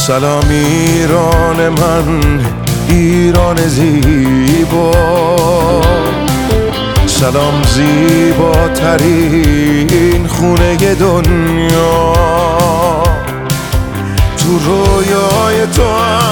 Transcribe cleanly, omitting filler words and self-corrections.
سلام ایران من، ایران زیبا. سلام زیباترین خونه دنیا. تو رویای تو